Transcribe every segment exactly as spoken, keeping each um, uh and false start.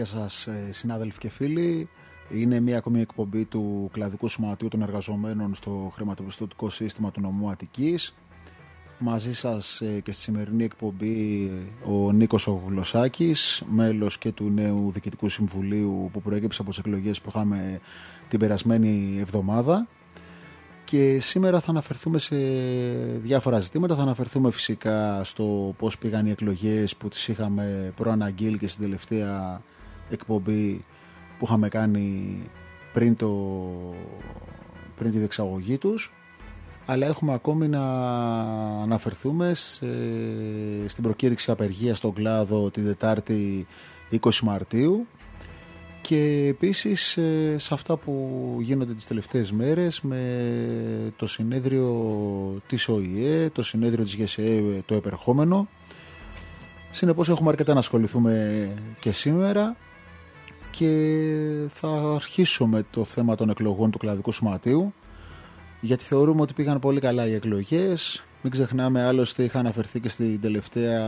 Γεια σας συνάδελφοι και φίλοι. Είναι μια ακόμη εκπομπή του Κλαδικού Σωματείου των Εργαζομένων στο χρηματοπιστωτικό σύστημα του νομού Αττικής. Μαζί σας και στη σημερινή εκπομπή ο Νίκος ο Γλωσσάκης, μέλος και του νέου Διοικητικού Συμβουλίου που προέκυψε από τις εκλογές που είχαμε την περασμένη εβδομάδα. Και σήμερα θα αναφερθούμε σε διάφορα ζητήματα. Θα αναφερθούμε φυσικά στο πώς πήγαν οι εκλογές που τις είχαμε προαναγγείλει και στην τελευταία εκπομπή που είχαμε κάνει πριν, το, πριν τη διεξαγωγή τους. Αλλά έχουμε ακόμη να αναφερθούμε σε, στην προκήρυξη απεργίας στον κλάδο την Τετάρτη είκοσι Μαρτίου. Και επίσης σε αυτά που γίνονται τις τελευταίες μέρες με το συνέδριο της Ο Η Ε, το συνέδριο της Γε Σε Ε το επερχόμενο. Συνεπώς έχουμε αρκετά να ασχοληθούμε και σήμερα και θα αρχίσουμε το θέμα των εκλογών του Κλαδικού Σωματείου, γιατί θεωρούμε ότι πήγαν πολύ καλά οι εκλογές. Μην ξεχνάμε, άλλωστε είχα αναφερθεί και στην τελευταία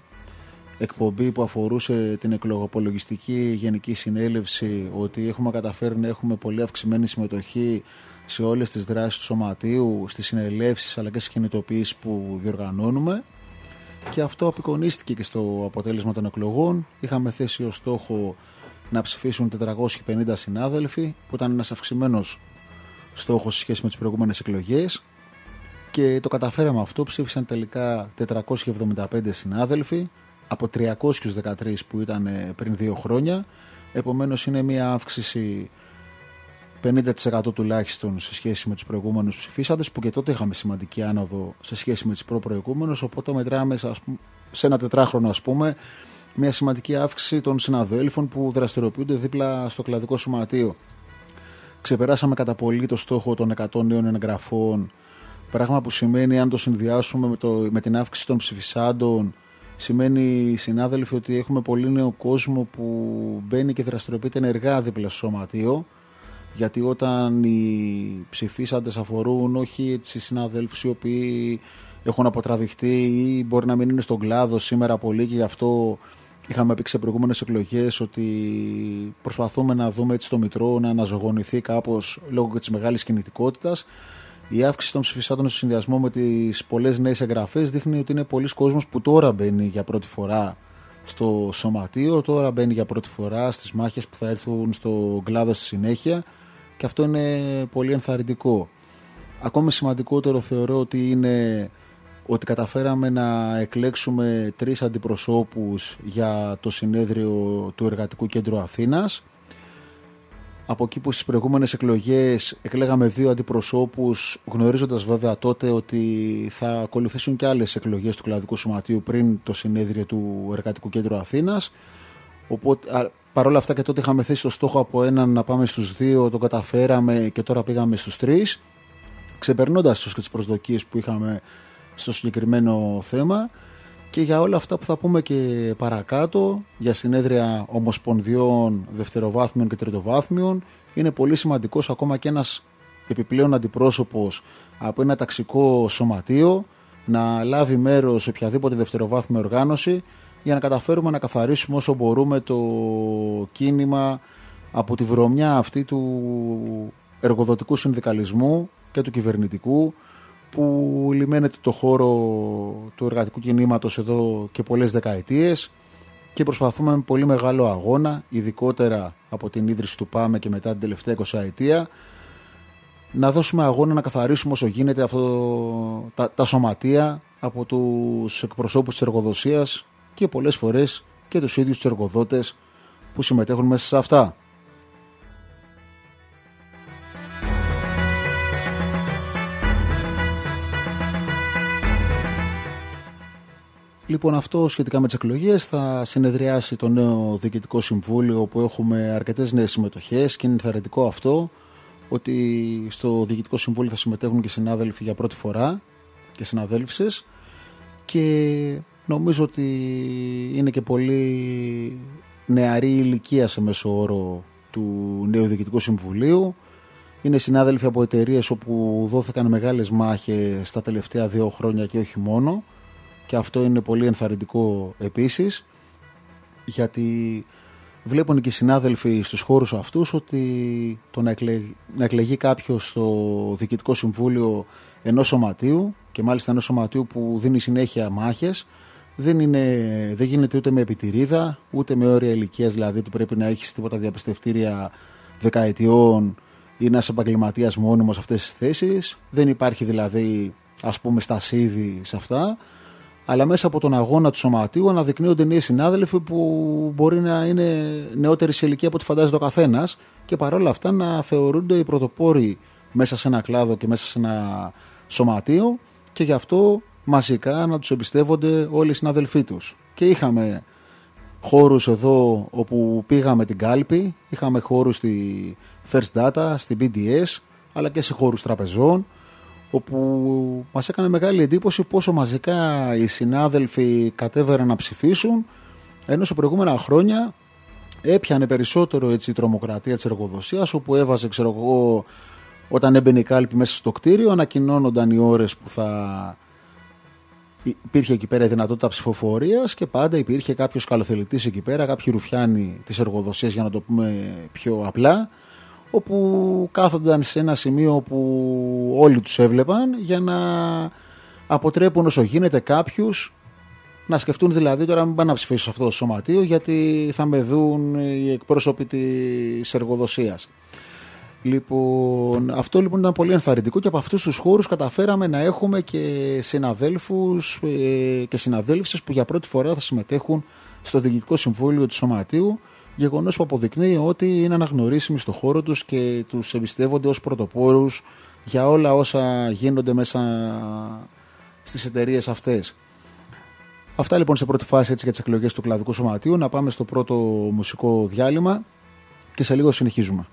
εκπομπή που αφορούσε την εκλογοπολογιστική γενική συνέλευση ότι έχουμε καταφέρει να έχουμε πολύ αυξημένη συμμετοχή σε όλες τις δράσεις του Σωματείου, στις συνελεύσεις αλλά και στις κινητοποιήσεις που διοργανώνουμε, και αυτό απεικονίστηκε και στο αποτέλεσμα των εκλογών. Είχαμε θέσει ως στόχο να ψηφίσουν τετρακόσιοι πενήντα συνάδελφοι, που ήταν ένας αυξημένος στόχος σε σχέση με τις προηγούμενες εκλογές, και το καταφέραμε αυτό. Ψήφισαν τελικά τετρακόσιοι εβδομήντα πέντε συνάδελφοι από τριακόσιους δεκατρείς που ήταν πριν δύο χρόνια. Επομένως είναι μια αύξηση πενήντα τοις εκατό τουλάχιστον σε σχέση με τους προηγούμενους ψηφίσαντες, που και τότε είχαμε σημαντική άνοδο σε σχέση με τις προ-προηγούμενους. Οπότε μετράμε σε ένα τετράχρονο, ας πούμε, μια σημαντική αύξηση των συναδέλφων που δραστηριοποιούνται δίπλα στο Κλαδικό Σωματείο. Ξεπεράσαμε κατά πολύ το στόχο των εκατό νέων εγγραφών, πράγμα που σημαίνει, αν το συνδυάσουμε με, το, με την αύξηση των ψηφισάντων, σημαίνει, συνάδελφοι, ότι έχουμε πολύ νέο κόσμο που μπαίνει και δραστηριοποιείται ενεργά δίπλα στο Σωματείο, γιατί όταν οι ψηφίσαντες αφορούν όχι έτσι συναδέλφους οι οποίοι έχουν αποτραβηχτεί ή μπορεί να μην είναι στον κλάδο σήμερα πολύ, και γι' αυτό είχαμε πει σε προηγούμενες εκλογές ότι προσπαθούμε να δούμε έτσι το Μητρό να αναζωογονηθεί κάπως λόγω και της μεγάλης κινητικότητας. Η αύξηση των ψηφισάντων σε συνδυασμό με τις πολλές νέες εγγραφές δείχνει ότι είναι πολλοί κόσμος που τώρα μπαίνει για πρώτη φορά στο Σωματείο, τώρα μπαίνει για πρώτη φορά στις μάχες που θα έρθουν στον κλάδο στη συνέχεια, και αυτό είναι πολύ ενθαρρυντικό. Ακόμη σημαντικότερο θεωρώ ότι είναι ότι καταφέραμε να εκλέξουμε τρεις αντιπροσώπους για το συνέδριο του Εργατικού Κέντρου Αθήνας. Από εκεί που στις προηγούμενες εκλογές εκλέγαμε δύο αντιπροσώπους, γνωρίζοντας βέβαια τότε ότι θα ακολουθήσουν και άλλες εκλογές του Κλαδικού Σωματείου πριν το συνέδριο του Εργατικού Κέντρου Αθήνας. Οπότε, παρόλα αυτά, και τότε είχαμε θέσει το στόχο από έναν να πάμε στους δύο, το καταφέραμε και τώρα πήγαμε στους τρεις, ξεπερνώντας και τις προσδοκίες που είχαμε στο συγκεκριμένο θέμα. Και για όλα αυτά που θα πούμε και παρακάτω, για συνέδρια ομοσπονδιών δευτεροβάθμιων και τριτοβάθμιων, είναι πολύ σημαντικός ακόμα και ένας επιπλέον αντιπρόσωπος από ένα ταξικό σωματείο να λάβει μέρος σε οποιαδήποτε δευτεροβάθμια οργάνωση, για να καταφέρουμε να καθαρίσουμε όσο μπορούμε το κίνημα από τη βρωμιά αυτή του εργοδοτικού συνδικαλισμού και του κυβερνητικού, που λιμένεται το χώρο του εργατικού κινήματος εδώ και πολλές δεκαετίες, και προσπαθούμε με πολύ μεγάλο αγώνα, ειδικότερα από την ίδρυση του ΠΑΜΕ και μετά την τελευταία εικοσαετία, να δώσουμε αγώνα να καθαρίσουμε όσο γίνεται αυτό, τα, τα σωματεία από τους εκπροσώπους της εργοδοσίας και πολλές φορές και τους ίδιους τους εργοδότες που συμμετέχουν μέσα σε αυτά. Λοιπόν, αυτό σχετικά με τις εκλογές. Θα συνεδριάσει το νέο Διοικητικό Συμβούλιο, που έχουμε αρκετές νέες συμμετοχές, και είναι ενθαρρυντικό αυτό, ότι στο Διοικητικό Συμβούλιο θα συμμετέχουν και συνάδελφοι για πρώτη φορά και συναδέλφισες, και νομίζω ότι είναι και πολύ νεαρή ηλικία σε μέσο όρο του νέου Διοικητικού Συμβουλίου. Είναι συνάδελφοι από εταιρείες όπου δόθηκαν μεγάλες μάχες στα τελευταία δύο χρόνια και όχι μόνο, και αυτό είναι πολύ ενθαρρυντικό επίσης, γιατί βλέπουν και οι συνάδελφοι στους χώρους αυτούς ότι το να, εκλεγ... να εκλεγεί κάποιος στο Διοικητικό Συμβούλιο ενός σωματείου, και μάλιστα ενός σωματείου που δίνει συνέχεια μάχες, δεν, είναι... δεν γίνεται ούτε με επιτηρίδα, ούτε με όρια ηλικίας, δηλαδή ότι πρέπει να έχεις τίποτα διαπιστευτήρια δεκαετιών ή ένας επαγγελματίας μόνιμος σε αυτές τις θέσεις. Δεν υπάρχει δηλαδή, ας πούμε, στασίδι σε αυτά. Αλλά μέσα από τον αγώνα του σωματείου αναδεικνύονται νέοι συνάδελφοι που μπορεί να είναι νεότεροι σε ηλικία από ό,τι φαντάζεται ο καθένας, και παρόλα αυτά να θεωρούνται οι πρωτοπόροι μέσα σε ένα κλάδο και μέσα σε ένα σωματείο, και γι' αυτό μαζικά να τους εμπιστεύονται όλοι οι συναδελφοί τους. Και είχαμε χώρους εδώ όπου πήγαμε την κάλπη, είχαμε χώρους στη First Data, στη μπι ντι ες, αλλά και σε χώρους τραπεζών, όπου μας έκανε μεγάλη εντύπωση πόσο μαζικά οι συνάδελφοι κατέβαιναν να ψηφίσουν, ενώ σε προηγούμενα χρόνια έπιανε περισσότερο έτσι η τρομοκρατία της εργοδοσίας, όπου έβαζε, ξέρω εγώ, όταν έμπαινε η κάλπη μέσα στο κτίριο, ανακοινώνονταν οι ώρες που θα υπήρχε εκεί πέρα η δυνατότητα ψηφοφορίας, και πάντα υπήρχε κάποιος καλοθελητής εκεί πέρα, κάποιοι ρουφιάνοι της εργοδοσίας, για να το πούμε πιο απλά, όπου κάθονταν σε ένα σημείο που όλοι τους έβλεπαν, για να αποτρέπουν όσο γίνεται κάποιους να σκεφτούν, δηλαδή τώρα μην πάνε να ψηφίσουν σε αυτό το σωματείο, γιατί θα με δουν οι εκπρόσωποι της εργοδοσίας. Λοιπόν, αυτό λοιπόν ήταν πολύ ενθαρρυντικό, και από αυτούς τους χώρους καταφέραμε να έχουμε και συναδέλφους και συναδέλφισες που για πρώτη φορά θα συμμετέχουν στο Διοικητικό Συμβούλιο του Σωματείου, γεγονός που αποδεικνύει ότι είναι αναγνωρίσιμοι στο χώρο τους και τους εμπιστεύονται ως πρωτοπόρους για όλα όσα γίνονται μέσα στις εταιρείες αυτές. Αυτά λοιπόν σε πρώτη φάση, έτσι, για τις εκλογές του Κλαδικού Σωματείου. Να πάμε στο πρώτο μουσικό διάλειμμα και σε λίγο συνεχίζουμε.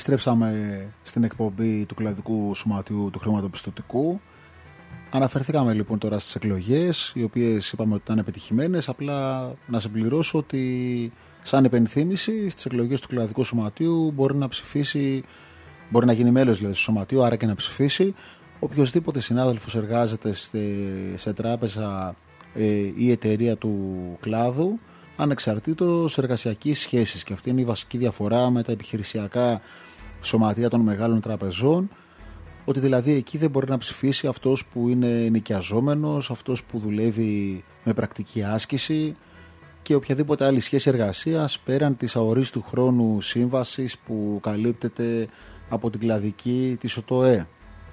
Επιστρέψαμε στην εκπομπή του Κλαδικού Σωματείου του Χρηματοπιστωτικού. Αναφερθήκαμε λοιπόν τώρα στις εκλογές, οι οποίες είπαμε ότι ήταν επιτυχημένες. Απλά να συμπληρώσω ότι σαν υπενθύμηση στις εκλογές του Κλαδικού Σωματείου μπορεί να ψηφίσει, μπορεί να γίνει μέλος δηλαδή του Σωματείου, άρα και να ψηφίσει οποιοσδήποτε συνάδελφος εργάζεται σε τράπεζα ή εταιρεία του κλάδου, ανεξαρτήτως εργασιακής σχέσης. Και αυτή είναι η βασική διαφορά με τα επιχειρησιακά σωματεία των μεγάλων τραπεζών, ότι δηλαδή εκεί δεν μπορεί να ψηφίσει αυτός που είναι νοικιαζόμενος, αυτός που δουλεύει με πρακτική άσκηση και οποιαδήποτε άλλη σχέση εργασίας πέραν της αορίστου χρόνου σύμβασης που καλύπτεται από την κλαδική της ΟΤΟΕ.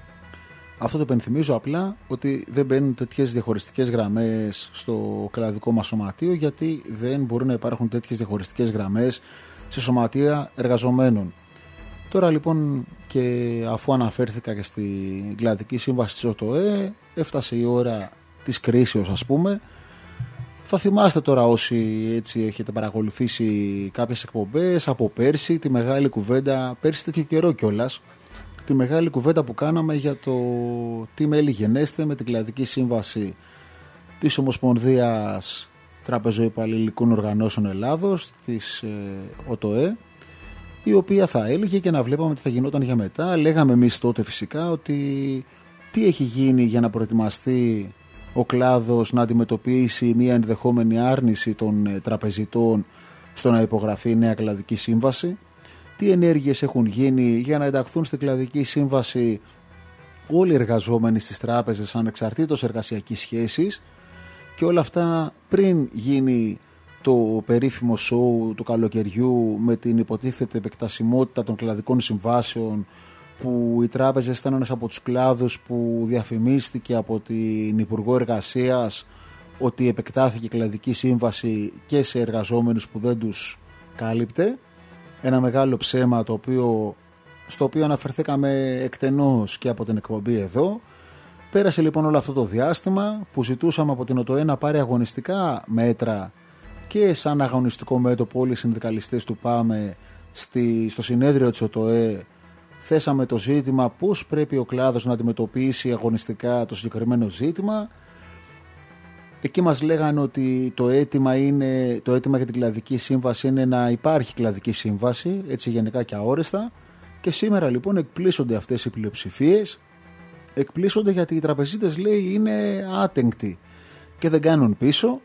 Αυτό το υπενθυμίζω απλά, ότι δεν μπαίνουν τέτοιες διαχωριστικές γραμμές στο κλαδικό μας σωματείο, γιατί δεν μπορούν να υπάρχουν τέτοιες διαχωριστικές γραμμές σε σωματεία εργαζομένων. Τώρα λοιπόν, και αφού αναφέρθηκα και στην κλαδική σύμβαση της ΟΤΟΕ, έφτασε η ώρα της κρίσεως, ας πούμε. Θα θυμάστε τώρα όσοι έτσι έχετε παρακολουθήσει κάποιες εκπομπές από πέρσι, τη μεγάλη κουβέντα, πέρσι τέτοιο καιρό κιόλας, τη μεγάλη κουβέντα που κάναμε για το τι μέλη γενέστε με την κλαδική σύμβαση της Ομοσπονδίας Τραπεζοϊπαλληλικών Οργανώσεων Ελλάδος, της ε, ΟΤΟΕ, η οποία θα έλεγε και να βλέπαμε τι θα γινόταν για μετά. Λέγαμε εμείς τότε φυσικά ότι τι έχει γίνει για να προετοιμαστεί ο κλάδος να αντιμετωπίσει μια ενδεχόμενη άρνηση των τραπεζιτών στο να υπογραφεί νέα κλαδική σύμβαση, τι ενέργειες έχουν γίνει για να ενταχθούν στην κλαδική σύμβαση όλοι οι εργαζόμενοι στις τράπεζες ανεξαρτήτως εργασιακής σχέσης, και όλα αυτά πριν γίνει το περίφημο σοου του καλοκαιριού με την υποτίθεται επεκτασιμότητα των κλαδικών συμβάσεων, που οι τράπεζες ήταν ένας από τους κλάδους που διαφημίστηκε από την Υπουργό Εργασίας ότι επεκτάθηκε η κλαδική σύμβαση και σε εργαζόμενους που δεν τους κάλυπτε. Ένα μεγάλο ψέμα, το οποίο, στο οποίο αναφερθήκαμε εκτενώς και από την εκπομπή εδώ. Πέρασε λοιπόν όλο αυτό το διάστημα που ζητούσαμε από την ΟΤΟΕ να πάρει αγωνιστικά μέτρα, και σαν αγωνιστικό μέτωπο όλοι οι συνδικαλιστές του ΠΑΜΕ στη, στο συνέδριο της ΟΤΟΕ θέσαμε το ζήτημα πώς πρέπει ο κλάδος να αντιμετωπίσει αγωνιστικά το συγκεκριμένο ζήτημα. Εκεί μας λέγανε ότι το αίτημα, είναι, το αίτημα για την κλαδική σύμβαση είναι να υπάρχει κλαδική σύμβαση, έτσι γενικά και αόριστα. Και σήμερα λοιπόν εκπλήσονται αυτές οι πλειοψηφίες, εκπλήσονται γιατί οι τραπεζίτες, λέει, είναι άτεγκτοι και δεν κάνουν πίσω,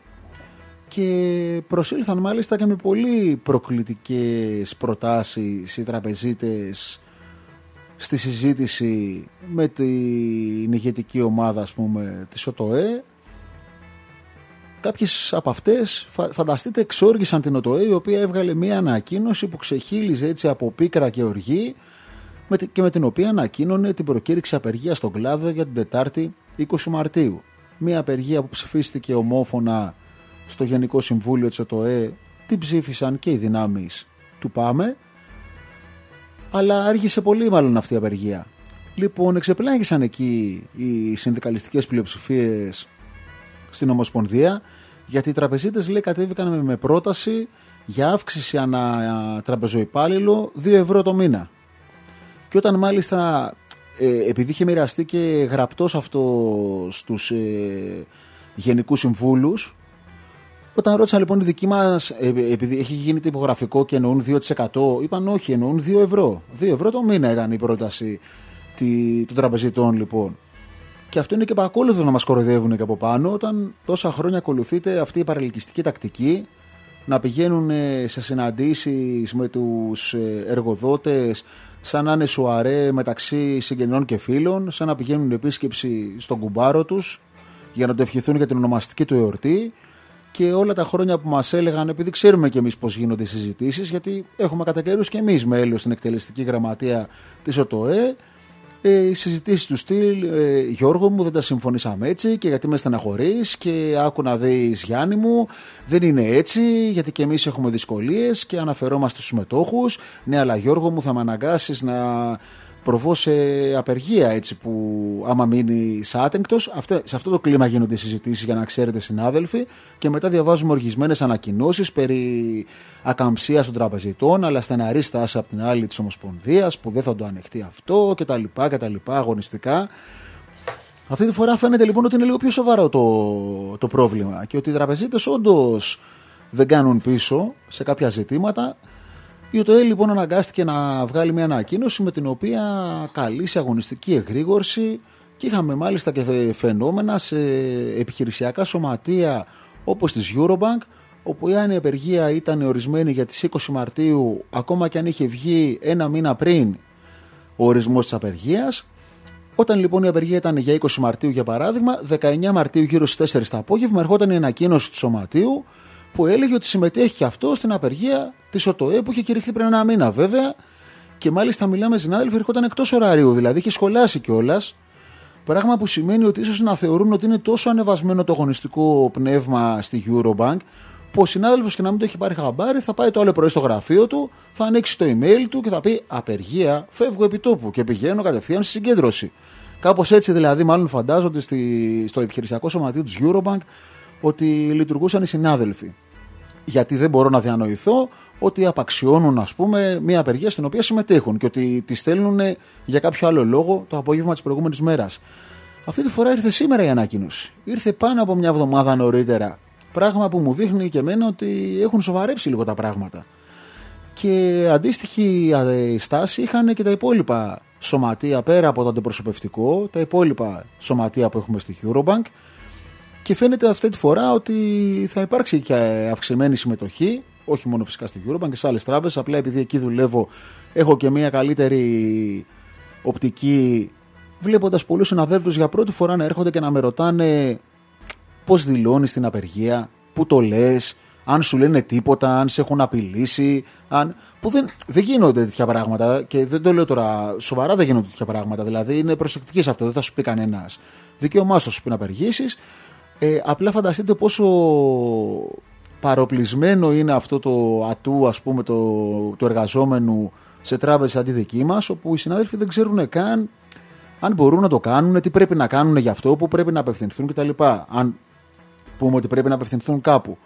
και προσήλθαν μάλιστα και με πολύ προκλητικές προτάσεις οι τραπεζίτες στη συζήτηση με την ηγετική ομάδα, ας πούμε, της ΟΤΟΕ. Κάποιες από αυτές, φανταστείτε, εξόργησαν την ΟΤΟΕ, η οποία έβγαλε μια ανακοίνωση που ξεχύλιζε έτσι από πίκρα και οργή, και με την οποία ανακοίνωνε την προκήρυξη απεργία στον κλάδο για την Τετάρτη είκοσι Μαρτίου. Μια απεργία που ψηφίστηκε ομόφωνα στο Γενικό Συμβούλιο της ΟΤΟΕ, την ψήφισαν και οι δυνάμεις του ΠΑΜΕ, αλλά άργησε πολύ μάλλον αυτή η απεργία. Λοιπόν, εξεπλάγησαν εκεί οι συνδικαλιστικές πλειοψηφίες στην Ομοσπονδία, γιατί οι τραπεζίτες, λέει, κατέβηκαν με πρόταση για αύξηση ανά τραπεζοϊπάλληλο δύο ευρώ το μήνα. Και όταν μάλιστα, ε, επειδή είχε μοιραστεί και γραπτός αυτό στους ε, γενικούς συμβούλους, όταν ρώτησαν λοιπόν οι δικοί μας, ε, επειδή έχει γίνει τυπογραφικό και εννοούν δύο τοις εκατό, είπαν όχι, εννοούν δύο ευρώ. δύο ευρώ το μήνα ήταν η πρόταση τη, των τραπεζιτών λοιπόν. Και αυτό είναι και πακόλουθο να μας κοροϊδεύουν και από πάνω, όταν τόσα χρόνια ακολουθείται αυτή η παρελκυστική τακτική να πηγαίνουν σε συναντήσεις με τους εργοδότες σαν να είναι σουαρέ μεταξύ συγγενών και φίλων, σαν να πηγαίνουν επίσκεψη στον κουμπάρο τους για να το ευχηθούν για την ονομαστική του εορτή. Και όλα τα χρόνια που μας έλεγαν, επειδή ξέρουμε και εμείς πώς γίνονται οι συζητήσεις, γιατί έχουμε κατά καιρούς και εμείς μέλος στην εκτελεστική γραμματεία της ΟΤΟΕ, ε, οι συζητήσεις του στυλ, ε, Γιώργο μου, δεν τα συμφωνήσαμε έτσι, και γιατί με στεναχωρείς, και άκου να δεις, Γιάννη μου, δεν είναι έτσι, γιατί και εμείς έχουμε δυσκολίες, και αναφερόμαστε στους μετόχους. Ναι, αλλά Γιώργο μου, θα με αναγκάσεις να προβώ σε απεργία, έτσι, που άμα μείνει άτεγκτος. Σε αυτό το κλίμα γίνονται οι συζητήσεις, για να ξέρετε, συνάδελφοι, και μετά διαβάζουμε οργισμένες ανακοινώσεις περί ακαμψίας των τραπεζιτών, αλλά στεναρή στάση από την άλλη της Ομοσπονδίας που δεν θα το ανεχτεί αυτό κτλ. κτλ αγωνιστικά. Αυτή τη φορά φαίνεται λοιπόν ότι είναι λίγο πιο σοβαρό το, το πρόβλημα και ότι οι τραπεζίτες όντως δεν κάνουν πίσω σε κάποια ζητήματα. Η ΟΤΟΕ λοιπόν αναγκάστηκε να βγάλει μια ανακοίνωση με την οποία καλεί σε αγωνιστική εγρήγορση, και είχαμε μάλιστα και φαινόμενα σε επιχειρησιακά σωματεία όπως της Eurobank, όπου η άνεια απεργία ήταν ορισμένη για τις είκοσι Μαρτίου, ακόμα και αν είχε βγει ένα μήνα πριν ο ορισμός της απεργίας. Όταν λοιπόν η απεργία ήταν για είκοσι Μαρτίου, για παράδειγμα, δεκαεννιά Μαρτίου γύρω στις τέσσερις το απόγευμα ερχόταν η ανακοίνωση του σωματείου που έλεγε ότι συμμετέχει αυτό στην απεργία της ΟΤΟΕ που είχε κηρυχθεί πριν ένα μήνα βέβαια, και μάλιστα μιλάμε συνάδελφοι, ερχόταν εκτός ωραρίου, δηλαδή είχε σχολάσει κιόλας. Πράγμα που σημαίνει ότι ίσως να θεωρούν ότι είναι τόσο ανεβασμένο το αγωνιστικό πνεύμα στη Eurobank, που ο συνάδελφος, και να μην το έχει πάρει χαμπάρι, θα πάει το άλλο πρωί στο γραφείο του, θα ανοίξει το email του και θα πει απεργία, φεύγω επί τόπου και πηγαίνω κατευθείαν στη συγκέντρωση. Κάπως έτσι δηλαδή, μάλλον φαντάζονται στη, στο επιχειρησιακό σωματείο της Eurobank ότι λειτουργούσαν οι συνάδελφοι. Γιατί δεν μπορώ να διανοηθώ ότι απαξιώνουν, ας πούμε, μια απεργία στην οποία συμμετέχουν και ότι τη στέλνουν για κάποιο άλλο λόγο το απόγευμα της προηγούμενης μέρας. Αυτή τη φορά ήρθε σήμερα η ανακοίνωση. Ήρθε πάνω από μια εβδομάδα νωρίτερα. Πράγμα που μου δείχνει και εμένα ότι έχουν σοβαρέψει λίγο τα πράγματα. Και αντίστοιχη στάση είχαν και τα υπόλοιπα σωματεία πέρα από το αντιπροσωπευτικό, τα υπόλοιπα σωματεία που έχουμε στη Eurobank. Και φαίνεται αυτή τη φορά ότι θα υπάρξει και αυξημένη συμμετοχή, όχι μόνο φυσικά στη Eurobank και σε άλλες τράπεζες. Απλά επειδή εκεί δουλεύω, έχω και μια καλύτερη οπτική, βλέποντας πολλούς συναδέλφους για πρώτη φορά να έρχονται και να με ρωτάνε πώς δηλώνεις την απεργία, πού το λες, αν σου λένε τίποτα, αν σε έχουν απειλήσει. Αν... Που δεν, δεν γίνονται τέτοια πράγματα, και δεν το λέω τώρα σοβαρά, δεν γίνονται τέτοια πράγματα. Δηλαδή είναι προσεκτική σε αυτό, δεν θα σου πει κανένας. Δικαίωμά σου πει να απεργήσεις. Ε, απλά φανταστείτε πόσο παροπλισμένο είναι αυτό το ατού, ας πούμε, το, το εργαζόμενου σε τράπεζες αντί δική μας, όπου οι συνάδελφοι δεν ξέρουν καν αν μπορούν να το κάνουν, τι πρέπει να κάνουν γι' αυτό, που πρέπει να απευθυνθούν κτλ. Αν πούμε ότι πρέπει να απευθυνθούν κάπου.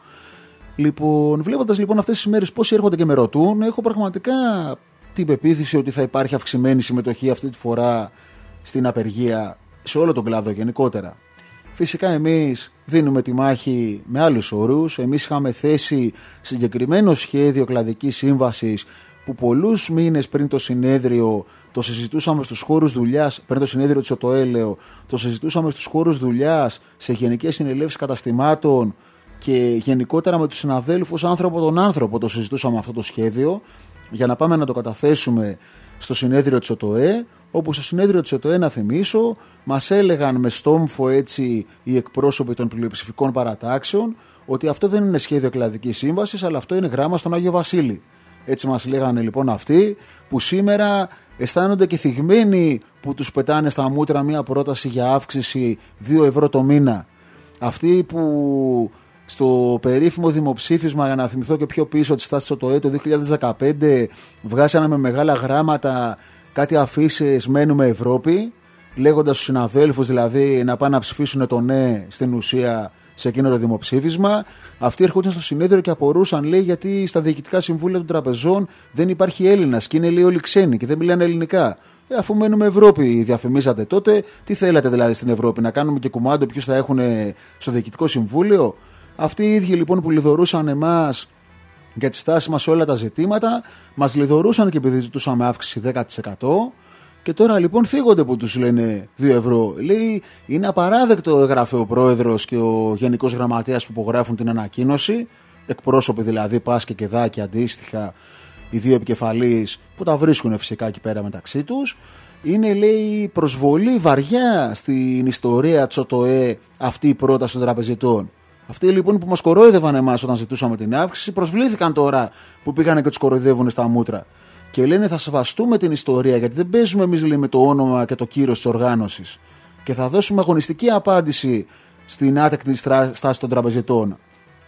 Λοιπόν, βλέποντας λοιπόν αυτές τις μέρες πόσοι έρχονται και με ρωτούν, έχω πραγματικά την πεποίθηση ότι θα υπάρχει αυξημένη συμμετοχή αυτή τη φορά στην απεργία σε όλο τον κλάδο γενικότερα. Φυσικά εμείς δίνουμε τη μάχη με άλλους όρους. Εμείς είχαμε θέσει συγκεκριμένο σχέδιο κλαδικής σύμβασης που πολλούς μήνες πριν το συνέδριο το συζητούσαμε στους χώρους δουλειάς, πριν το συνέδριο της ΟΤΟΕ λέω, το συζητούσαμε στους χώρους δουλειάς, σε γενικές συνελεύσεις καταστημάτων και γενικότερα με τους συναδέλφους άνθρωπο τον άνθρωπο το συζητούσαμε αυτό το σχέδιο για να πάμε να το καταθέσουμε στο συνέδριο της ΟΤΟΕ, όπου στο συνέδριο της ΟΤΟΕ, να θυμίσω, μας έλεγαν με στόμφο έτσι οι εκπρόσωποι των πλειοψηφικών παρατάξεων ότι αυτό δεν είναι σχέδιο κλαδικής σύμβασης, αλλά αυτό είναι γράμμα στον Άγιο Βασίλη. Έτσι μας λέγανε λοιπόν αυτοί που σήμερα αισθάνονται και θυγμένοι που τους πετάνε στα μούτρα μια πρόταση για αύξηση δύο ευρώ το μήνα. Αυτοί που στο περίφημο δημοψήφισμα, για να θυμηθώ και πιο πίσω τη στάση της ΟΤΟΕ το δύο χιλιάδες δεκαπέντε, βγάσανε με μεγάλα γράμματα κάτι αφήσεις «Μένουμε Ευρώπη», λέγοντας στους συναδέλφους δηλαδή να πάνε να ψηφίσουν το ναι στην ουσία σε εκείνο το δημοψήφισμα. Αυτοί έρχονταν στο συνέδριο και απορούσαν, λέει, γιατί στα διοικητικά συμβούλια των τραπεζών δεν υπάρχει Έλληνας και είναι, λέει, όλοι ξένοι και δεν μιλάνε ελληνικά. Ε, αφού μένουμε Ευρώπη, διαφημίσατε τότε, τι θέλατε δηλαδή στην Ευρώπη, να κάνουμε και κουμάντο ποιους θα έχουν στο διοικητικό συμβούλιο? Αυτοί οι ίδιοι λοιπόν που λιδωρούσαν εμάς για τη στάση μας σε όλα τα ζητήματα, μας λιδωρούσαν και επειδή ζητούσαμε αύξηση δέκα τοις εκατό. Και τώρα λοιπόν θίγονται που τους λένε δύο ευρώ. Λέει, είναι απαράδεκτο, έγραφε ο πρόεδρος και ο γενικός γραμματέας που υπογράφουν την ανακοίνωση, εκπρόσωποι δηλαδή Πας και Κεδάκη αντίστοιχα, οι δύο επικεφαλείς που τα βρίσκουν φυσικά εκεί πέρα μεταξύ τους. Είναι, λέει, προσβολή βαριά στην ιστορία της ΟΤΟΕ αυτή η πρόταση των τραπεζιτών. Αυτοί λοιπόν που μας κορόιδευαν εμάς όταν ζητούσαμε την αύξηση, προσβλήθηκαν τώρα που πήγανε και τους κοροϊδεύουν στα μούτρα. Και λένε θα σεβαστούμε την ιστορία, γιατί δεν παίζουμε εμείς, λέει, με το όνομα και το κύρος της οργάνωσης. Και θα δώσουμε αγωνιστική απάντηση στην άτεκτη στάση των τραπεζιτών.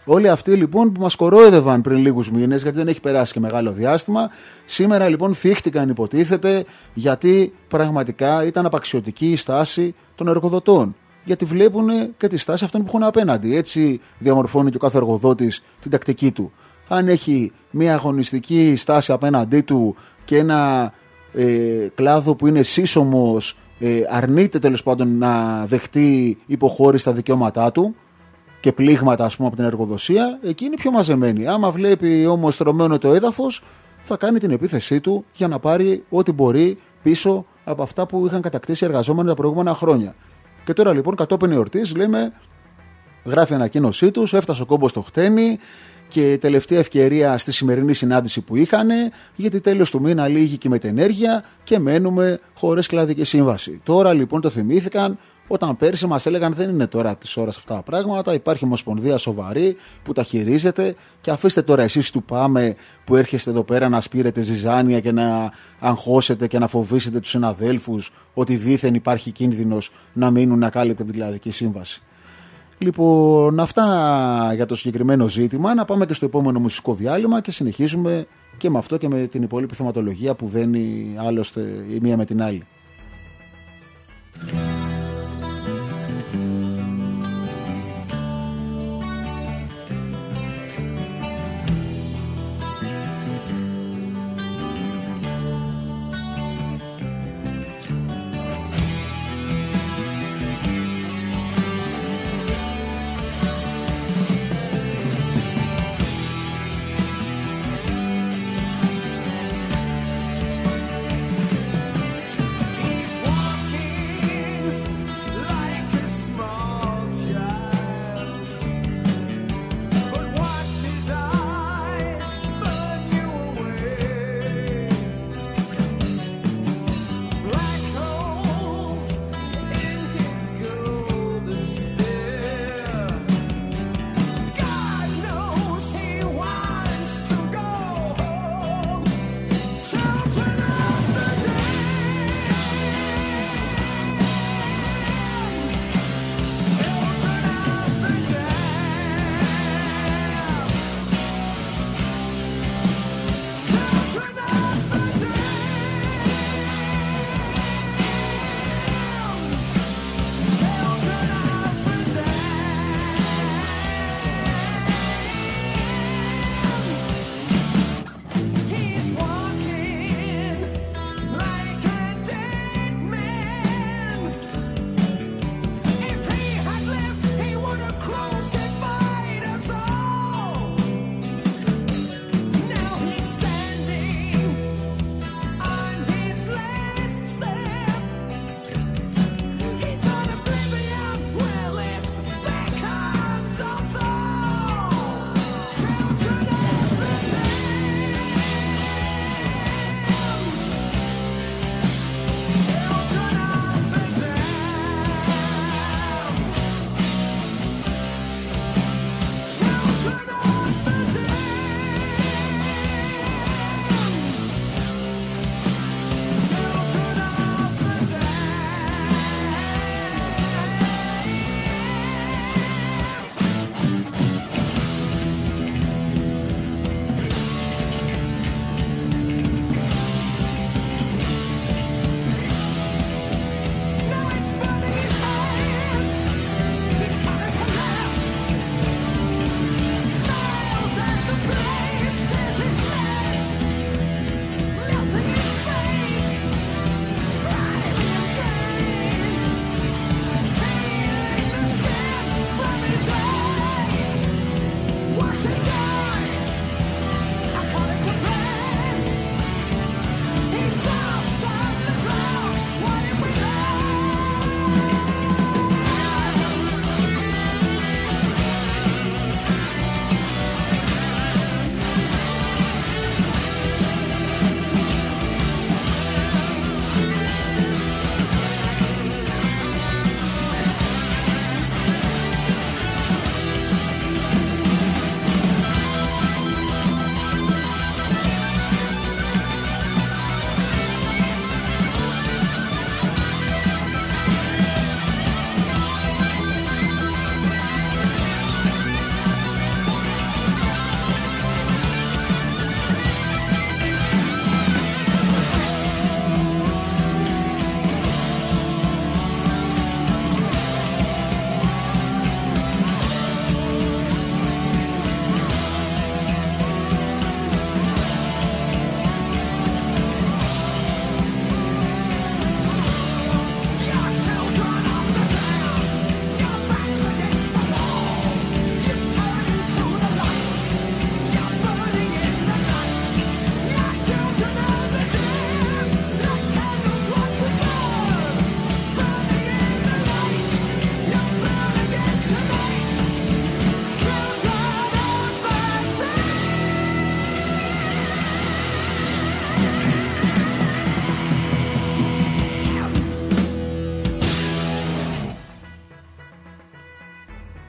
Όλοι αυτοί λοιπόν που μας κορόιδευαν πριν λίγους μήνες, γιατί δεν έχει περάσει και μεγάλο διάστημα, σήμερα λοιπόν θύχτηκαν, υποτίθεται, γιατί πραγματικά ήταν απαξιωτική η στάση των εργοδοτών. Γιατί βλέπουν και τη στάση αυτών που έχουν απέναντι. Έτσι διαμορφώνει και ο κάθε εργοδότης την τακτική του. Αν έχει μια αγωνιστική στάση απέναντί του και ένα ε, κλάδο που είναι σύσσωμος, ε, αρνείται τέλος πάντων να δεχτεί υποχώρηση στα δικαιώματά του και πλήγματα, ας πούμε, από την εργοδοσία, εκεί είναι πιο μαζεμένη. Άμα βλέπει όμως τρωμένο το έδαφος, θα κάνει την επίθεσή του για να πάρει ό,τι μπορεί πίσω από αυτά που είχαν κατακτήσει οι εργαζόμενοι τα προηγούμενα χρόνια. Και τώρα λοιπόν κατόπιν εορτής λέμε, γράφει ανακοίνωσή τους, έφτασε ο κόμπος στο χτένι και τελευταία ευκαιρία στη σημερινή συνάντηση που είχαν, γιατί τέλος του μήνα λύγει και η μετενέργεια και μένουμε χωρίς κλαδική σύμβαση. Τώρα λοιπόν το θυμήθηκαν, όταν πέρσι μας έλεγαν δεν είναι τώρα της ώρας αυτά τα πράγματα, υπάρχει ομοσπονδία σοβαρή που τα χειρίζεται και αφήστε τώρα εσείς του πάμε που έρχεστε εδώ πέρα να σπείρετε ζυζάνια και να αγχώσετε και να φοβήσετε τους συναδέλφους ότι δήθεν υπάρχει κίνδυνος να μείνουν ακάλυπτοι την κλαδική σύμβαση. Λοιπόν, αυτά για το συγκεκριμένο ζήτημα. Να πάμε και στο επόμενο μουσικό διάλειμμα και συνεχίζουμε και με αυτό και με την υπόλοιπη θεματολογία που δένει άλλωστε η μία με την άλλη.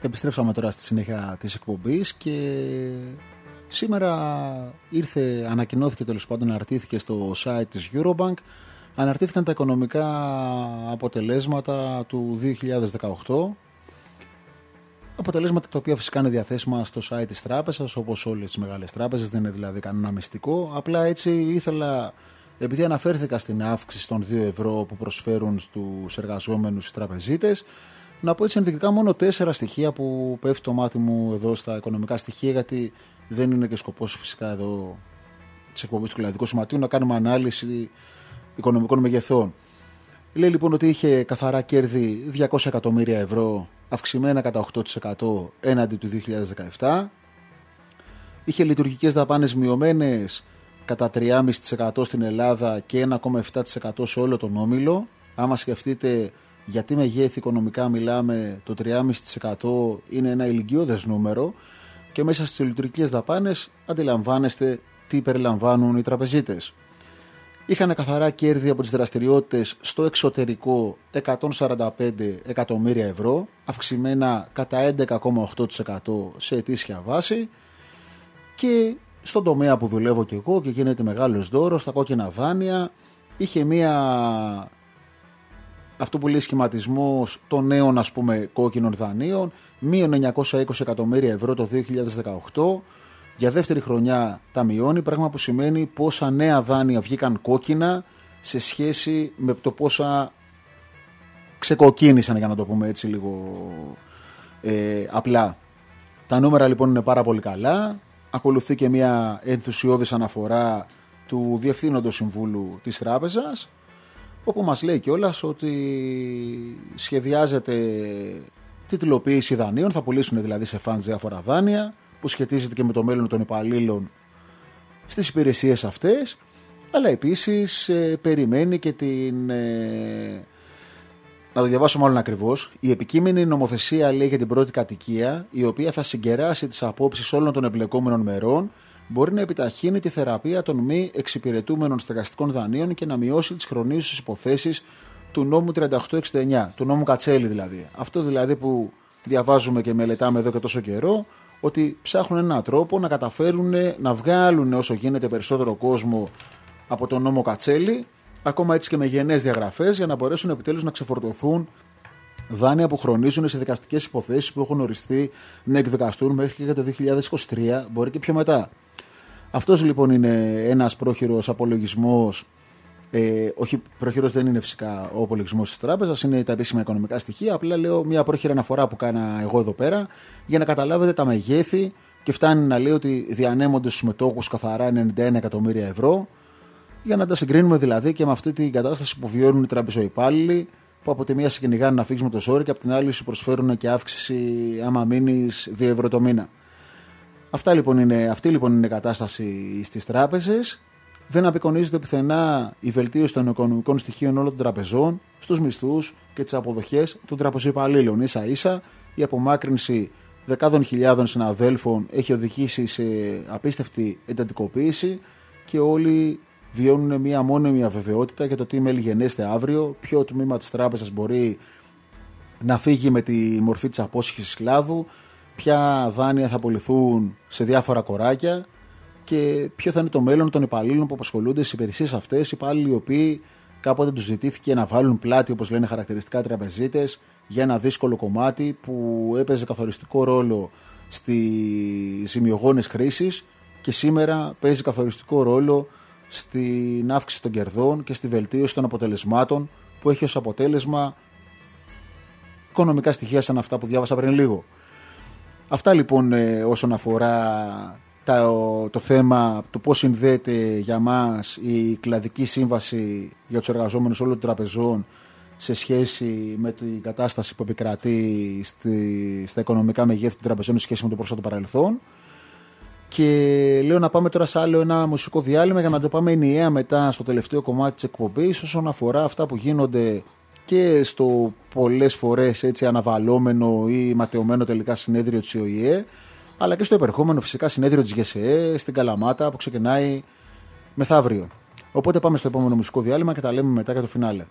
Επιστρέψαμε τώρα στη συνέχεια της εκπομπής και σήμερα ήρθε, ανακοινώθηκε τέλος πάντων, αναρτήθηκε στο site της Eurobank, αναρτήθηκαν τα οικονομικά αποτελέσματα του δύο χιλιάδες δεκαοκτώ, αποτελέσματα τα οποία φυσικά είναι διαθέσιμα στο site της τράπεζας, όπως όλες τις μεγάλες τράπεζες, δεν είναι δηλαδή κανένα μυστικό. Απλά έτσι ήθελα, επειδή αναφέρθηκα στην αύξηση των δύο ευρώ που προσφέρουν στους εργαζόμενους οι τραπεζίτες, να πω έτσι ενδεικτικά μόνο τέσσερα στοιχεία που πέφτει το μάτι μου εδώ στα οικονομικά στοιχεία, γιατί δεν είναι και σκοπός φυσικά εδώ της εκπομπής του Κλαδικού Σωματείου να κάνουμε ανάλυση οικονομικών μεγεθών. Λέει λοιπόν ότι είχε καθαρά κέρδη διακόσια εκατομμύρια ευρώ, αυξημένα κατά οκτώ τοις εκατό έναντι του δύο χιλιάδες δεκαεπτά. Είχε λειτουργικές δαπάνες μειωμένες κατά τρία κόμμα πέντε τοις εκατό στην Ελλάδα και ένα κόμμα επτά τοις εκατό σε όλο τον όμιλο. Άμα σκεφτείτε γιατί μεγέθη οικονομικά μιλάμε, το τρία κόμμα πέντε τοις εκατό είναι ένα ηλικιώδες νούμερο και μέσα στις λειτουργικές δαπάνες αντιλαμβάνεστε τι περιλαμβάνουν οι τραπεζίτες. Είχαν καθαρά κέρδη από τις δραστηριότητες στο εξωτερικό εκατόν σαράντα πέντε εκατομμύρια ευρώ, αυξημένα κατά έντεκα κόμμα οκτώ τοις εκατό σε ετήσια βάση, και στον τομέα που δουλεύω και εγώ και γίνεται μεγάλος δώρος, τα κόκκινα δάνεια, είχε μία, αυτό που λέει σχηματισμός των νέων ας πούμε κόκκινων δανείων, μείον εννιακόσια είκοσι εκατομμύρια ευρώ το δύο χιλιάδες δεκαοκτώ. Για δεύτερη χρονιά τα μειώνει, πράγμα που σημαίνει πόσα νέα δάνεια βγήκαν κόκκινα σε σχέση με το πόσα ξεκοκκίνησαν, για να το πούμε έτσι λίγο ε, απλά. Τα νούμερα λοιπόν είναι πάρα πολύ καλά. Ακολουθεί και μια ενθουσιώδης αναφορά του Διευθύνοντος Συμβούλου της Τράπεζας, όπου μας λέει κιόλας ότι σχεδιάζεται τιτλοποίηση δανείων, θα πουλήσουν δηλαδή σε φαντς διάφορα δάνεια, που σχετίζεται και με το μέλλον των υπαλλήλων στις υπηρεσίες αυτές, αλλά επίσης ε, περιμένει και την... Ε, να το διαβάσω μάλλον ακριβώς. Η επικείμενη νομοθεσία λέει για την πρώτη κατοικία, η οποία θα συγκεράσει τις απόψεις όλων των εμπλεκόμενων μερών, μπορεί να επιταχύνει τη θεραπεία των μη εξυπηρετούμενων στεγαστικών δανείων και να μειώσει τις χρονίουσες υποθέσεις του νόμου τριάντα οκτώ εξήντα εννιά, του νόμου Κατσέλη δηλαδή. Αυτό δηλαδή που διαβάζουμε και μελετάμε εδώ και τόσο καιρό, ότι ψάχνουν έναν τρόπο να καταφέρουν να βγάλουν όσο γίνεται περισσότερο κόσμο από τον νόμο Κατσέλη, ακόμα έτσι και με γενναίες διαγραφές, για να μπορέσουν επιτέλους να ξεφορτωθούν δάνεια που χρονίζουν σε δικαστικές υποθέσεις που έχουν οριστεί να εκδικαστούν μέχρι και για το δύο χιλιάδες είκοσι τρία, μπορεί και πιο μετά. Αυτός λοιπόν είναι ένας πρόχειρος απολογισμός. Ε, όχι, πρόχειρος δεν είναι φυσικά ο απολογισμός της τράπεζας, είναι τα επίσημα οικονομικά στοιχεία. Απλά λέω μια πρόχειρη αναφορά που κάνα εγώ εδώ πέρα για να καταλάβετε τα μεγέθη, και φτάνει να λέει ότι διανέμονται στους μετόχους καθαρά ενενήντα ένα εκατομμύρια ευρώ, για να τα συγκρίνουμε δηλαδή και με αυτή την κατάσταση που βιώνουν οι τραπεζοϊπάλληλοι, που από τη μία σε κυνηγάνε να φύγεις με το ζόρι και από την άλλη σου προσφέρουν και αύξηση άμα μείνεις δύο ευρώ το μήνα. Αυτά λοιπόν είναι, αυτή λοιπόν είναι η κατάσταση στις τράπεζες. Δεν απεικονίζεται πουθενά η βελτίωση των οικονομικών στοιχείων όλων των τραπεζών, στους μισθούς και τις αποδοχές των τραπεζοϊπαλλήλων. Ίσα ίσα η απομάκρυνση δεκάδων χιλιάδων συναδέλφων έχει οδηγήσει σε απίστευτη εντατικοποίηση και όλοι βιώνουν μια μόνιμη αβεβαιότητα για το τι μελιγενέστε αύριο, ποιο τμήμα της τράπεζας μπορεί να φύγει με τη μορφή της απόσχησης κλάδου, ποια δάνεια θα απολυθούν σε διάφορα κοράκια και ποιο θα είναι το μέλλον των υπαλλήλων που απασχολούνται στις υπηρεσίες αυτές, υπάλληλοι οι οποίοι κάποτε τους ζητήθηκε να βάλουν πλάτη, όπως λένε χαρακτηριστικά τραπεζίτες, για ένα δύσκολο κομμάτι που έπαιζε καθοριστικό ρόλο στις ζημιογόνες κρίσεις και σήμερα παίζει καθοριστικό ρόλο στην αύξηση των κερδών και στη βελτίωση των αποτελεσμάτων, που έχει ως αποτέλεσμα οικονομικά στοιχεία σαν αυτά που διάβασα πριν λίγο. Αυτά λοιπόν όσον αφορά το, το θέμα του πώς συνδέεται για μας η κλαδική σύμβαση για τους εργαζόμενους όλων των τραπεζών σε σχέση με την κατάσταση που επικρατεί στη, στα οικονομικά μεγέθη των τραπεζών σε σχέση με το πρόσφατο παρελθόν. Και λέω να πάμε τώρα σε άλλο ένα μουσικό διάλειμμα για να το πάμε ενιαία μετά στο τελευταίο κομμάτι της εκπομπής όσον αφορά αυτά που γίνονται και στο πολλές φορές έτσι αναβαλώμενο ή ματαιωμένο τελικά συνέδριο της ΟΗΕ, αλλά και στο επερχόμενο φυσικά συνέδριο της ΓΕΣΕΕ στην Καλαμάτα που ξεκινάει μεθαύριο. Οπότε πάμε στο επόμενο μουσικό διάλειμμα και τα λέμε μετά για το φινάλε.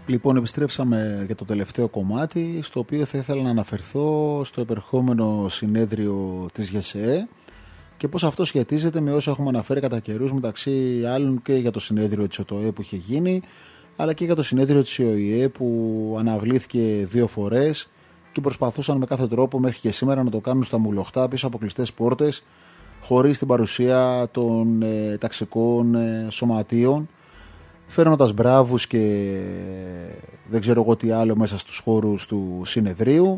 Λοιπόν, επιστρέψαμε για το τελευταίο κομμάτι, στο οποίο θα ήθελα να αναφερθώ στο επερχόμενο συνέδριο της ΓΕΣΕΕ και πώς αυτό σχετίζεται με όσα έχουμε αναφέρει κατά καιρούς, μεταξύ άλλων και για το συνέδριο της ΟΤΟΕ που είχε γίνει, αλλά και για το συνέδριο της ΟΗΕ που αναβλήθηκε δύο φορές και προσπαθούσαν με κάθε τρόπο μέχρι και σήμερα να το κάνουν στα μουλοχτά πίσω από κλειστές πόρτες, χωρίς την παρουσία των ε, ταξικών ε, σωματείων, φέρνοντας μπράβους και δεν ξέρω εγώ τι άλλο μέσα στους χώρους του συνεδρίου.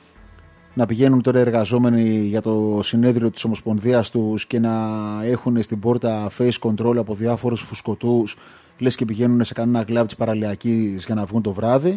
Να πηγαίνουν τώρα εργαζόμενοι για το συνέδριο της Ομοσπονδίας τους και να έχουν στην πόρτα face control από διάφορους φουσκωτούς, λες και πηγαίνουν σε κανένα κλαμπ της παραλιακής για να βγουν το βράδυ,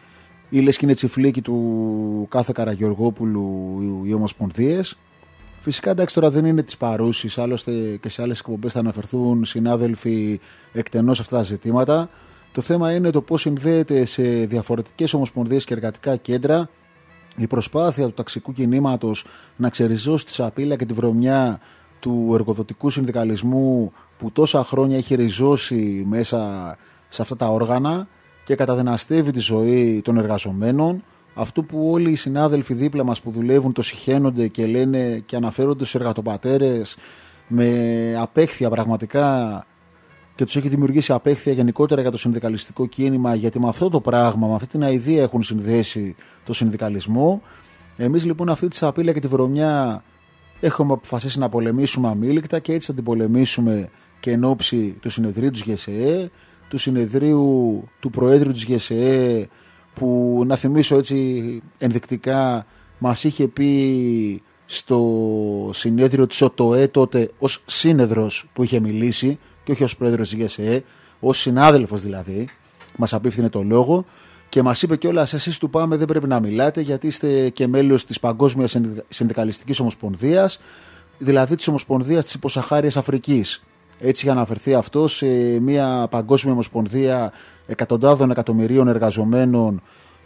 ή λες και είναι τσιφλίκι του κάθε Καραγεωργόπουλου οι Ομοσπονδίες. Φυσικά, εντάξει, τώρα δεν είναι της παρούσης, άλλωστε και σε άλλες εκπομπές θα αναφερθούν συνάδελφοι εκτενώς αυτά τα ζητήματα. Το θέμα είναι το πώς συνδέεται σε διαφορετικές ομοσπονδίες και εργατικά κέντρα η προσπάθεια του ταξικού κινήματος να ξεριζώσει τη σαπίλα και τη βρωμιά του εργοδοτικού συνδικαλισμού που τόσα χρόνια έχει ριζώσει μέσα σε αυτά τα όργανα και καταδυναστεύει τη ζωή των εργαζομένων. Αυτό που όλοι οι συνάδελφοι δίπλα μας που δουλεύουν το συχαίνονται και λένε και αναφέρονται στους εργατοπατέρες με απέχθεια πραγματικά, και τους έχει δημιουργήσει απέχθεια γενικότερα για το συνδικαλιστικό κίνημα, γιατί με αυτό το πράγμα, με αυτή την αηδία έχουν συνδέσει το συνδικαλισμό. Εμείς λοιπόν αυτή τη σαπίλα και τη βρωμιά έχουμε αποφασίσει να πολεμήσουμε αμήλικτα και έτσι θα την πολεμήσουμε και εν ώψη του συνεδρίου της ΓΕΣΕΕ, του συνεδρίου του Προέδρου της ΓΕΣΕΕ, που να θυμίσω έτσι ενδεικτικά μας είχε πει στο συνέδριο της ΟΤΟΕ τότε ως σύνεδρος που είχε μιλήσει και όχι ως πρόεδρος της ΓΕΣΕΕ, ως συνάδελφος δηλαδή, μας απίφθινε το λόγο και μας είπε κιόλας, εσείς του Πάμε δεν πρέπει να μιλάτε γιατί είστε και μέλος της Παγκόσμιας Συνδικαλιστικής Ομοσπονδίας, δηλαδή της Ομοσπονδίας της Υποσαχάριας Αφρικής. Έτσι είχε αναφερθεί αυτό σε μια παγκόσμια ομοσπονδία εκατοντάδων εκατομμυρίων εργαζομένων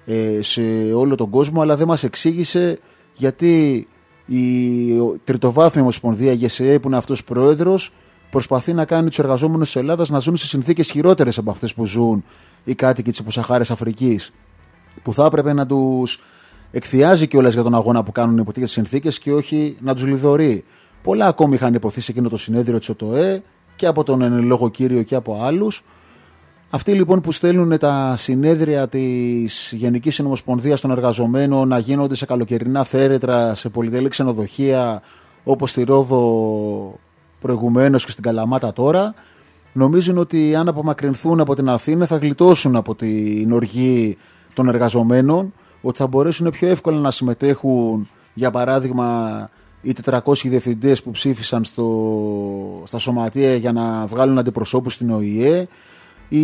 σε όλο τον κόσμο, αλλά δεν μας εξήγησε γιατί η τριτοβάθμια ομοσπονδία ΓΕΣΕΕ, που είναι αυτός πρόεδρος, προσπαθεί να κάνει τους εργαζόμενους της Ελλάδας να ζουν σε συνθήκες χειρότερες από αυτές που ζουν οι κάτοικοι της υποσαχάριας Αφρικής, που θα έπρεπε να τους εκθιάζει κιόλας για τον αγώνα που κάνουν υπό τέτοιες συνθήκες και όχι να τους λιδωρεί. Πολλά ακόμη είχαν υποθεί σε εκείνο το συνέδριο της ΟΤΟΕ και από τον εν λόγω κύριο και από άλλους. Αυτοί λοιπόν που στέλνουν τα συνέδρια της Γενικής Συνομοσπονδίας των Εργαζομένων να γίνονται σε καλοκαιρινά θέρετρα, σε πολυτελή ξενοδοχεία όπως στη Ρόδο προηγουμένως και στην Καλαμάτα τώρα, νομίζουν ότι αν απομακρυνθούν από την Αθήνα θα γλιτώσουν από την οργή των εργαζομένων, ότι θα μπορέσουν πιο εύκολα να συμμετέχουν, για παράδειγμα οι τετρακόσιοι διευθυντές που ψήφισαν στο, στα σωματεία για να βγάλουν αντιπροσώπους στην ΟΗΕ, ή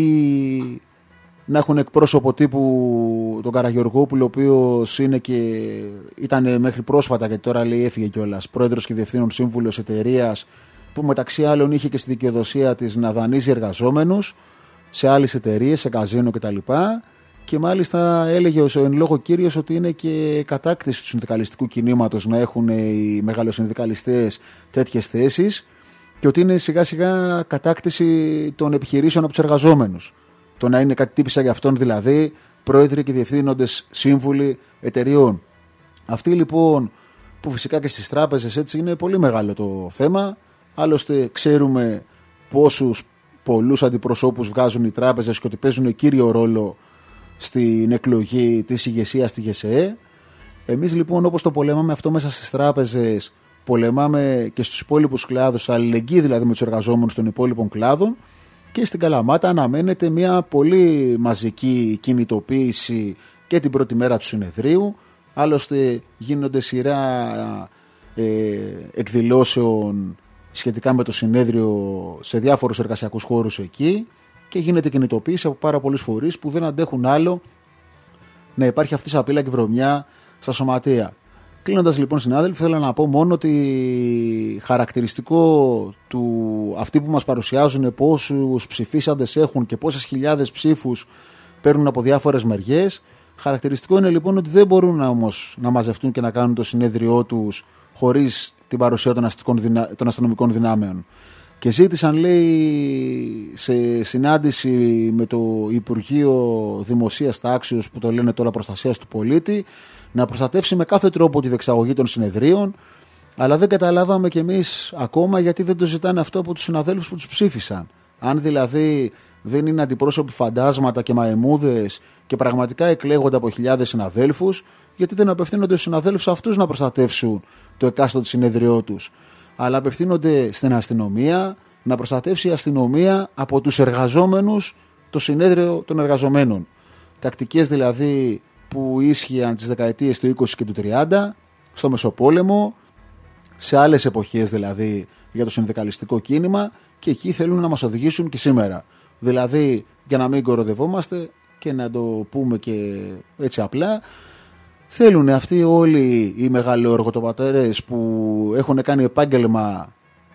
να έχουν εκπρόσωπο τύπου τον Καραγεωργόπουλο, ο οποίος είναι και ήταν μέχρι πρόσφατα, γιατί τώρα λέει έφυγε κιόλας, πρόεδρος και διευθύνων σύμβουλος εταιρείας, που μεταξύ άλλων είχε και στη δικαιοδοσία της να δανείζει εργαζόμενους σε άλλες εταιρείες, σε καζίνο κτλ. Και μάλιστα έλεγε ο εν λόγω κύριος ότι είναι και κατάκτηση του συνδικαλιστικού κινήματος να έχουν οι μεγαλοσυνδικαλιστές τέτοιες θέσεις και ότι είναι σιγά σιγά κατάκτηση των επιχειρήσεων από τους εργαζόμενους. Το να είναι κάτι τύπισσα για αυτόν δηλαδή πρόεδροι και διευθύνοντες σύμβουλοι εταιριών. Αυτοί λοιπόν που φυσικά και στις τράπεζες έτσι είναι πολύ μεγάλο το θέμα. Άλλωστε ξέρουμε πόσους πολλούς αντιπροσώπους βγάζουν οι τράπεζες και ότι παίζουν κύριο ρόλο στην εκλογή της ηγεσίας στη ΓΕΣΕΕ. Εμείς λοιπόν, όπως το πολεμάμε αυτό μέσα στις τράπεζες, πολεμάμε και στους υπόλοιπους κλάδους, αλληλεγγύη δηλαδή με τους εργαζόμενους των υπόλοιπων κλάδων, και στην Καλαμάτα αναμένεται μια πολύ μαζική κινητοποίηση και την πρώτη μέρα του συνεδρίου. Άλλωστε γίνονται σειρά ε, εκδηλώσεων σχετικά με το συνέδριο σε διάφορους εργασιακούς χώρους εκεί και γίνεται κινητοποίηση από πάρα πολλούς φορείς που δεν αντέχουν άλλο να υπάρχει αυτή η σαπίλα και βρωμιά στα σωματεία. Κλείνοντας λοιπόν, συνάδελφοι, θέλω να πω μόνο ότι χαρακτηριστικό του αυτοί που μας παρουσιάζουν πόσους ψηφίσαντες έχουν και πόσες χιλιάδες ψήφους παίρνουν από διάφορες μεριές, χαρακτηριστικό είναι λοιπόν ότι δεν μπορούν όμως να μαζευτούν και να κάνουν το συνέδριό τους χωρίς την παρουσία των, δυνα... των αστυνομικών δυνάμεων. και ζήτησαν, λέει, σε συνάντηση με το Υπουργείο Δημοσίας Τάξεως, που το λένε τώρα Προστασίας του Πολίτη, να προστατεύσει με κάθε τρόπο τη διεξαγωγή των συνεδρίων, αλλά δεν καταλάβαμε κι εμείς ακόμα γιατί δεν το ζητάνε αυτό από τους συναδέλφους που τους ψήφισαν. Αν δηλαδή δεν είναι αντιπρόσωποι φαντάσματα και μαεμούδες και πραγματικά εκλέγονται από χιλιάδες συναδέλφους, γιατί δεν απευθύνονται στους συναδέλφους αυτούς να προστατεύσουν το εκάστοτε συνέδριό τους, αλλά απευθύνονται στην αστυνομία να προστατεύσει η αστυνομία από τους εργαζόμενους το συνέδριο των εργαζομένων. Τακτικές δηλαδή που ίσχυαν τις δεκαετίες του είκοσι και του τριάντα, στο Μεσοπόλεμο, σε άλλες εποχές δηλαδή για το συνδικαλιστικό κίνημα, και εκεί θέλουν να μας οδηγήσουν και σήμερα. Δηλαδή, για να μην κοροδευόμαστε και να το πούμε και έτσι απλά, θέλουν αυτοί όλοι οι μεγαλοεργοτοπατέρες που έχουν κάνει επάγγελμα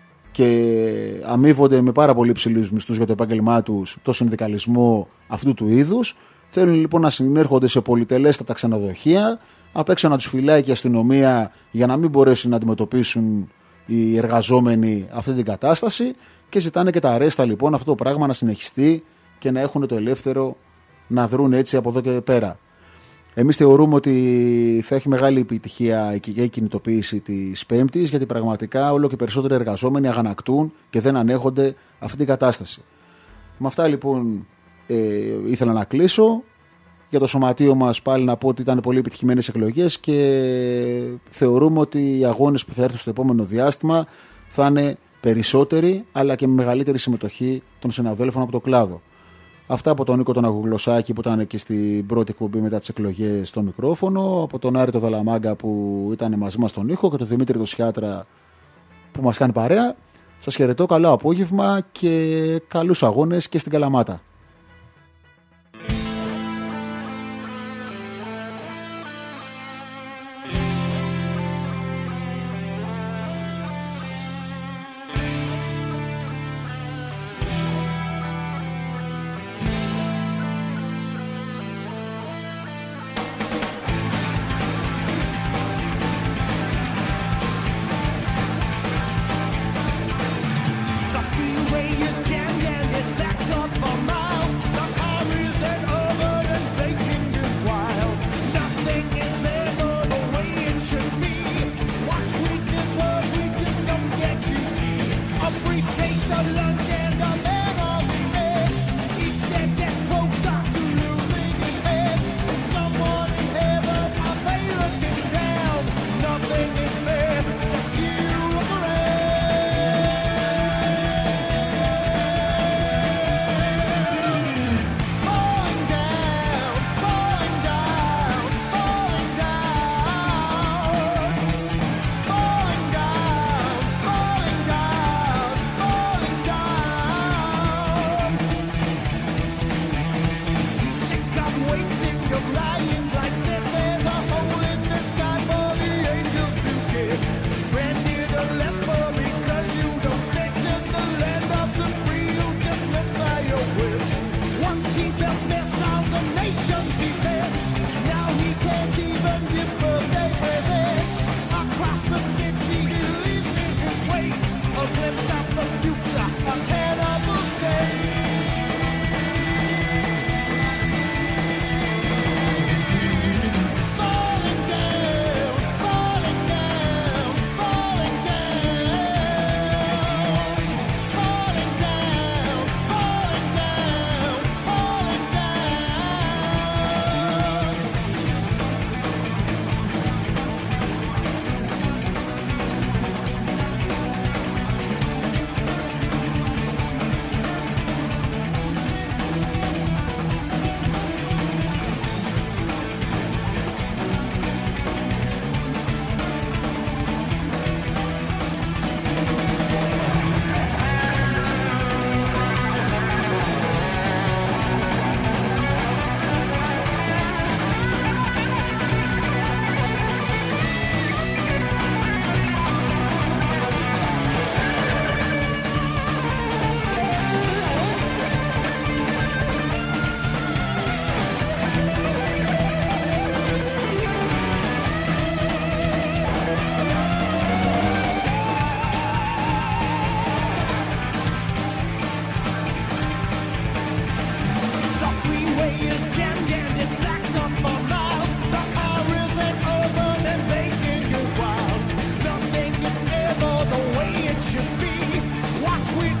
και αμείβονται με πάρα πολύ ψηλούς μισθούς για το επάγγελμά τους, το συνδικαλισμό αυτού του είδους. Θέλουν λοιπόν να συνέρχονται σε πολυτελέστατα ξενοδοχεία, απ' έξω να τους φυλάει και η αστυνομία για να μην μπορέσουν να αντιμετωπίσουν οι εργαζόμενοι αυτή την κατάσταση, και ζητάνε και τα αρέστα λοιπόν αυτό το πράγμα να συνεχιστεί και να έχουν το ελεύθερο να δρουν έτσι από εδώ και πέρα. Εμείς θεωρούμε ότι θα έχει μεγάλη επιτυχία και η κινητοποίηση της Πέμπτης, γιατί πραγματικά όλο και περισσότεροι εργαζόμενοι αγανακτούν και δεν ανέχονται αυτή την κατάσταση. Με αυτά λοιπόν ε, ήθελα να κλείσω. Για το σωματείο μας πάλι να πω ότι ήταν πολύ επιτυχημένες εκλογές και θεωρούμε ότι οι αγώνες που θα έρθουν στο επόμενο διάστημα θα είναι περισσότεροι, αλλά και με μεγαλύτερη συμμετοχή των συναδέλφων από το κλάδο. Αυτά από τον Νίκο τον Αγουγλωσάκη που ήταν και στην πρώτη εκπομπή μετά τις εκλογές στο μικρόφωνο, από τον Άρη τον Δαλαμάγκα που ήταν μαζί μας στον ήχο και τον Δημήτρη τον Σιάτρα που μας κάνει παρέα. Σας χαιρετώ, καλό απόγευμα και καλούς αγώνες και στην Καλαμάτα.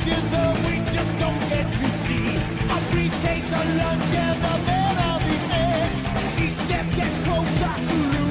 deserve, we just don't get to see. A briefcase, a lunch, and the man on the edge. Each step gets closer to